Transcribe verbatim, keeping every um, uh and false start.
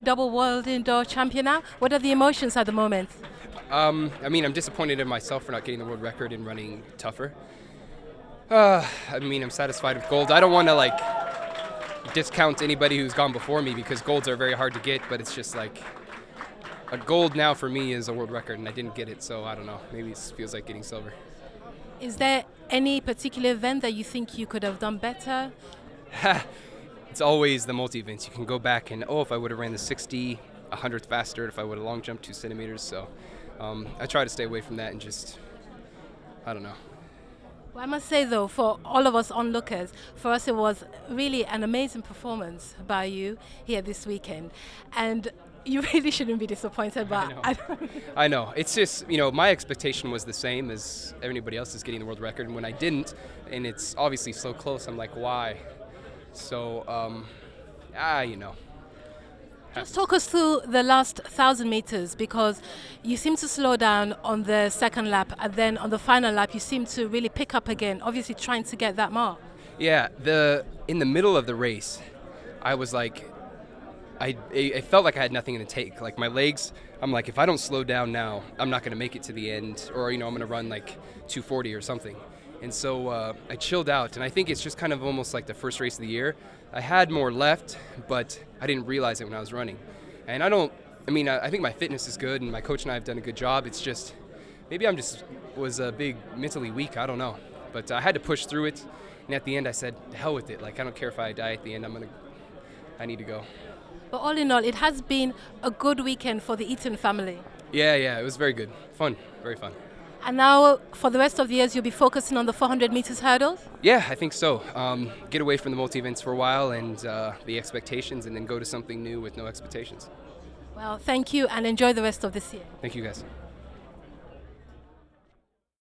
Double world indoor champion now. What are the emotions at the moment? Um, I mean, I'm disappointed in myself for not getting the world record and running tougher. Uh, I mean, I'm satisfied with gold. I don't want to like discount anybody who's gone before me because golds are very hard to get, but it's just like a gold now for me is a world record, and I didn't get it, so I don't know. Maybe it feels like getting silver. Is there any particular event that you think you could have done better? It's always the multi events. You can go back and oh, if I would have ran the sixty, a hundredth faster, if I would have long jumped two centimeters. So um, I try to stay away from that and just, I don't know. Well, I must say though, for all of us onlookers, for us it was really an amazing performance by you here this weekend, and you really shouldn't be disappointed. But I know. I don't I know. It's just, you know, my expectation was the same as everybody else is getting the world record, and when I didn't, and it's obviously so close, I'm like, why? So, um, ah, you know. Just talk us through the last thousand meters, because you seem to slow down on the second lap, and then on the final lap you seem to really pick up again, obviously trying to get that mark. Yeah, the in the middle of the race, I was like, I it felt like I had nothing in the tank. Like my legs, I'm like, if I don't slow down now, I'm not going to make it to the end, or you know, I'm going to run like two forty or something. And so uh, I chilled out, and I think it's just kind of almost like the first race of the year. I had more left, but I didn't realize it when I was running. And I don't, I mean, I, I think my fitness is good, and my coach and I have done a good job. It's just, maybe I'm just was a big mentally weak, I don't know. But I had to push through it, and at the end I said, the hell with it. Like, I don't care if I die at the end, I'm gonna, I need to go. But all in all, it has been a good weekend for the Eaton family. Yeah, yeah, it was very good. Fun, very fun. And now, for the rest of the years, you'll be focusing on the four hundred meters hurdles? Yeah, I think so. Um, get away from the multi-events for a while and uh, the expectations, and then go to something new with no expectations. Well, thank you, and enjoy the rest of this year. Thank you, guys.